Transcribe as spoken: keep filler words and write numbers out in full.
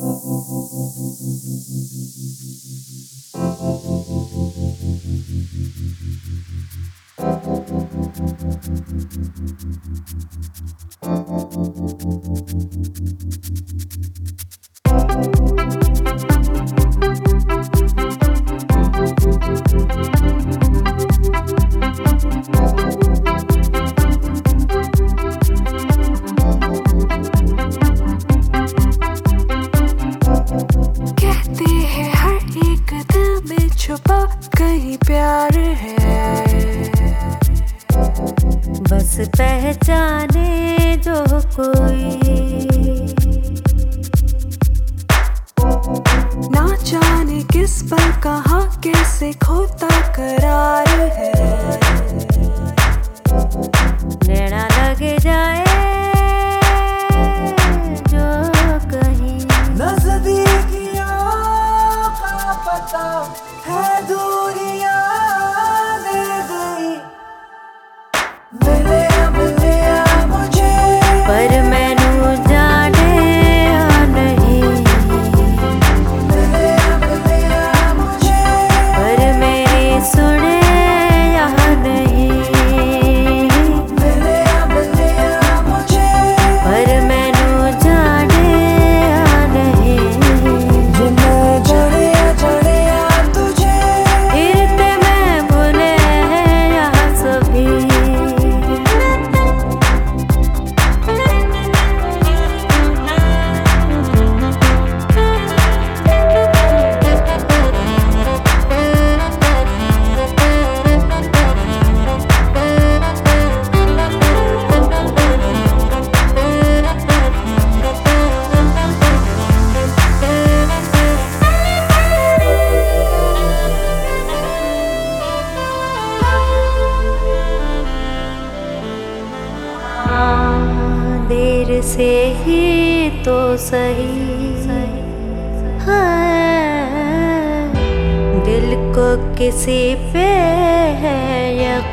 छुपा कहीं प्यार है, बस पहचाने जो कोई, ना जाने किस पल कहाँ कैसे खोता करार है। नैना लग जाए जो कहीं, नजदीकियों का पता है दूरियां दे गई। मिले मिले मुझे पर मैनू जाने या नहीं, मिले मिले मुझे पर मेरी सुने या नहीं, मिले मिले मुझे पर मैनू जाने या नहीं। जिन्हें जड़े जड़े तुझे फिरते मैं भूले यहाँ सभी, देर से ही तो सही, हाँ, दिल को किसी पे है यकीन।